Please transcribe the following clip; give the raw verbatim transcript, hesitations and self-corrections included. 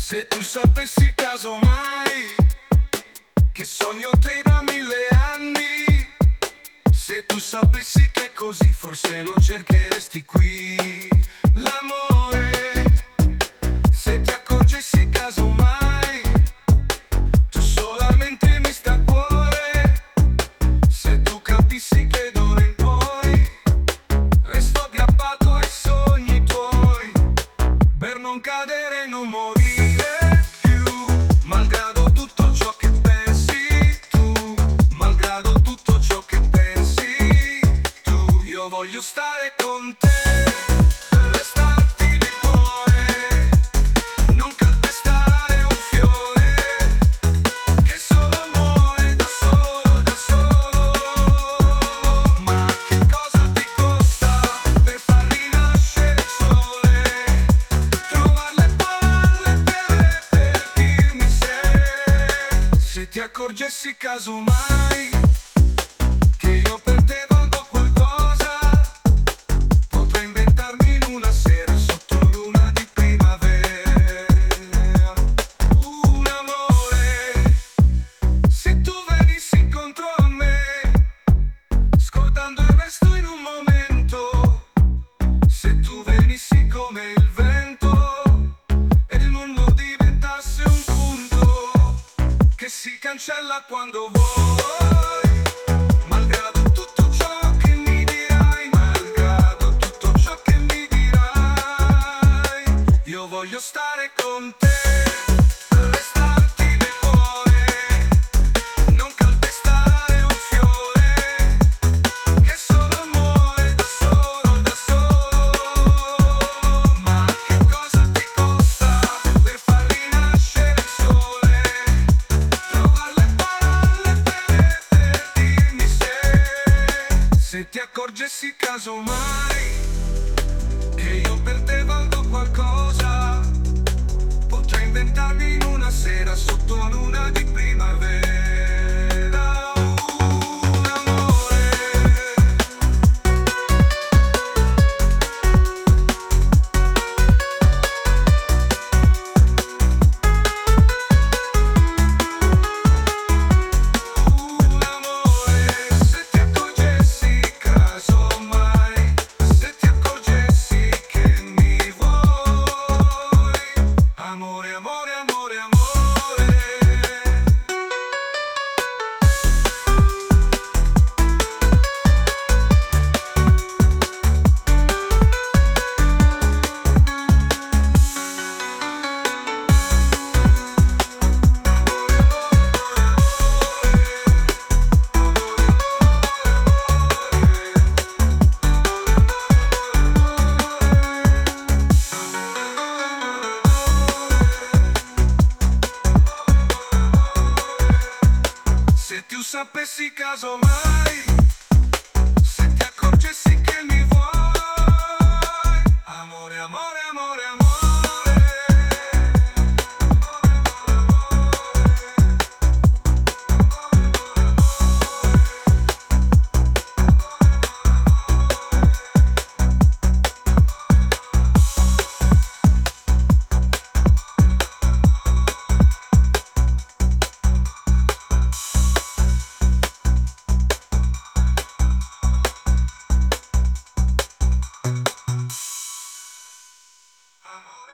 Se tu sapessi casomai che sogno te da mille anni, se tu sapessi che così forse non cercheresti qui l'amore, se ti accorgessi casomai tu solamente mi sta a cuore, se tu capissi che d'ora in poi resto aggrappato ai sogni tuoi per non cadere e non morire. Voglio stare con te, restarti di cuore, non calpestare un fiore che solo muore da solo, da solo. Ma che cosa ti costa per far rinascere il sole? Trovare le parole per, per dirmi se Se ti accorgessi casomai che io per te valgo qualcosa, come il vento e il mondo diventasse un punto che si cancella quando vuoi, malgrado tutto ciò che mi dirai, malgrado tutto ciò che mi dirai, io voglio stare con te. Se ti accorgessi casomai che io per te valgo qualcosa, potrei inventarmi in una sera sotto luna di primavera un amore. Un amore, se ti accorgessi casomai, se ti accorgessi che mi vuoi, amore, amore, amore, amore. Se tu sapessi casomai